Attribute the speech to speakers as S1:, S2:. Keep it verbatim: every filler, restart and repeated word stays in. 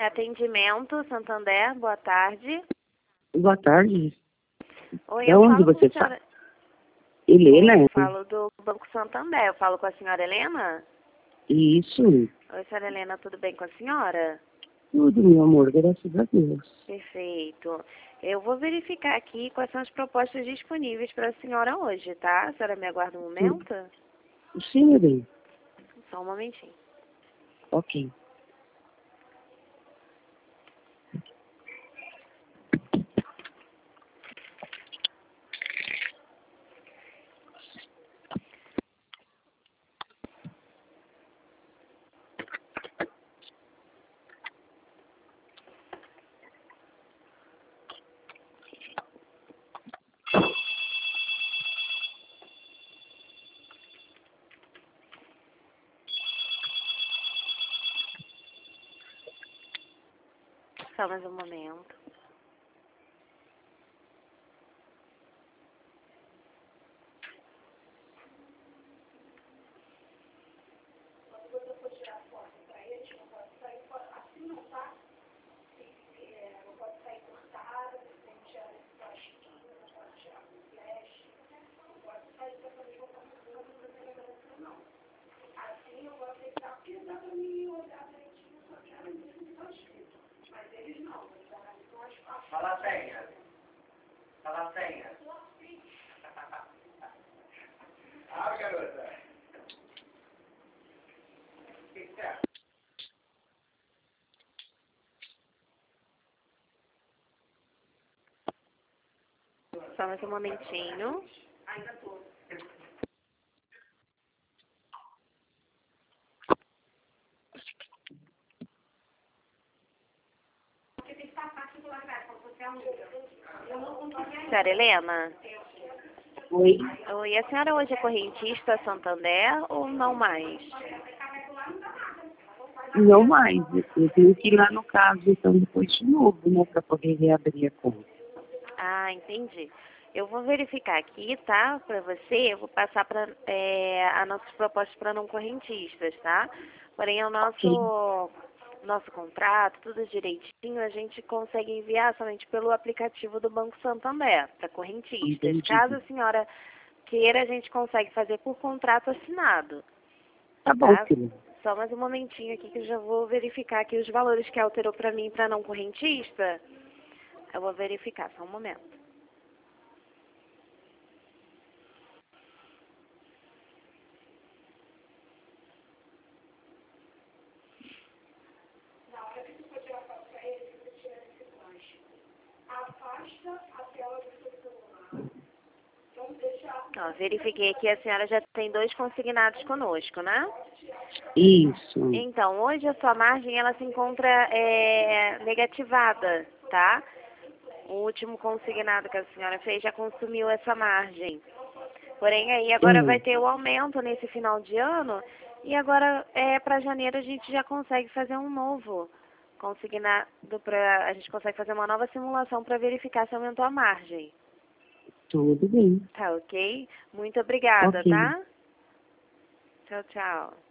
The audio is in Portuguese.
S1: Atendimento, Santander, boa tarde.
S2: Boa tarde.
S1: Oi,
S2: De
S1: eu
S2: onde
S1: falo com
S2: você
S1: a senhora...
S2: fala? Helena?
S1: Eu falo do Banco Santander, eu falo com a senhora Helena?
S2: Isso.
S1: Oi, senhora Helena, tudo bem com a senhora?
S2: Tudo, meu amor, graças a Deus.
S1: Perfeito. Eu vou verificar aqui quais são as propostas disponíveis para a senhora hoje, tá? A senhora me aguarda um momento?
S2: Sim, meu bem.
S1: Só um momentinho.
S2: Ok.
S1: Só mais um momento.
S3: Fala a senha. Fala a senha. Ah, garota. O que que é?
S1: Só mais um momentinho. Senhora Helena?
S2: Oi?
S1: Oi, a senhora hoje é correntista Santander ou não mais?
S2: Não mais. Eu tenho que ir lá no caso, então, depois de novo, né, para poder reabrir a conta.
S1: Ah, entendi. Eu vou verificar aqui, tá? Para você, eu vou passar para é, as nossas propostas para não correntistas, tá? Porém, o
S2: Ok.
S1: nosso nosso contrato, tudo direitinho, a gente consegue enviar somente pelo aplicativo do Banco Santander para correntistas.
S2: Entendi.
S1: Caso a senhora queira, a gente consegue fazer por contrato assinado,
S2: Tá bom,
S1: tá?
S2: filho.
S1: Só mais um momentinho aqui que eu já vou verificar aqui os valores que alterou para mim para não correntista. Eu vou verificar, só um momento. Ó, verifiquei aqui, a senhora já tem dois consignados conosco, né?
S2: Isso.
S1: Então, hoje a sua margem, ela se encontra é, negativada, tá? O último consignado que a senhora fez já consumiu essa margem. Porém, aí agora vai
S2: Hum.
S1: ter o aumento nesse final de ano e agora, é, para janeiro, a gente já consegue fazer um novo consignado, pra, a gente consegue fazer uma nova simulação para verificar se aumentou a margem.
S2: Tudo bem.
S1: Tá ok? Muito obrigada,
S2: Ok.
S1: tá? Tchau, tchau.